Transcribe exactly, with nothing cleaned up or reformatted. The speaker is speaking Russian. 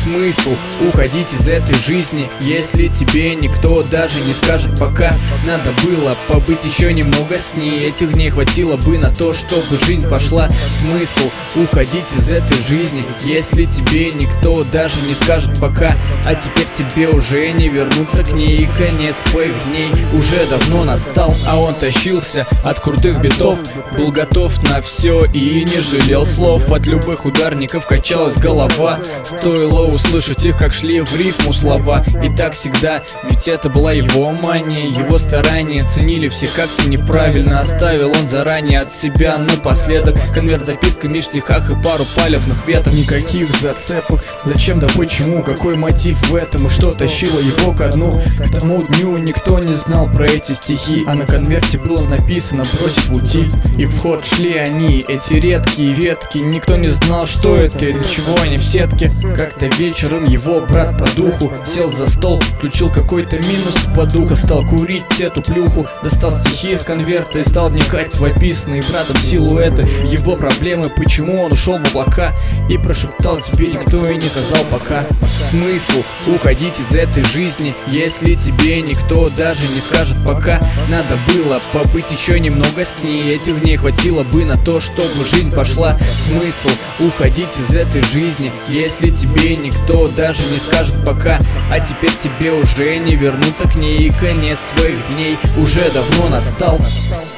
Смысл уходить из этой жизни, если тебе никто даже не скажет пока. Надо было побыть еще немного с ней, этих дней хватило бы на то, чтобы жизнь пошла. Смысл уходить из этой жизни, если тебе никто даже не скажет пока. А теперь тебе уже не вернуться к ней, и конец твоих дней уже давно настал. А он тащился от крутых битов, был готов на все и не жалел слов. От любых ударников качалась голова, стоило услышать их, как шли в рифму слова. И так всегда, ведь это была его мания, его старания ценили все как-то неправильно. Оставил он заранее от себя напоследок конверт с записками в стихах и пару палевных веток. Никаких зацепок, зачем да почему, какой мотив в этом и что тащило его ко дну. К тому дню никто не знал про эти стихи, а на конверте было написано бросить в утиль. И в ход шли они, эти редкие ветки, никто не знал, что это и для чего они в сетке. Как-то вечером его брат по духу сел за стол, включил какой-то минус по духу, стал курить эту плюху, достал стихи из конверта и стал вникать в описанные братом силуэты, его проблемы, почему он ушел в облака, и прошептал: тебе никто и не сказал пока. Смысл уходить из этой жизни, если тебе никто даже не скажет пока. Надо было побыть еще немного с ней, этих дней хватило бы на то, чтобы жизнь пошла. Смысл уходить из этой жизни, если тебе никто даже не скажет пока. А теперь тебе уже не вернуться к ней, и конец твоих дней уже давно настал.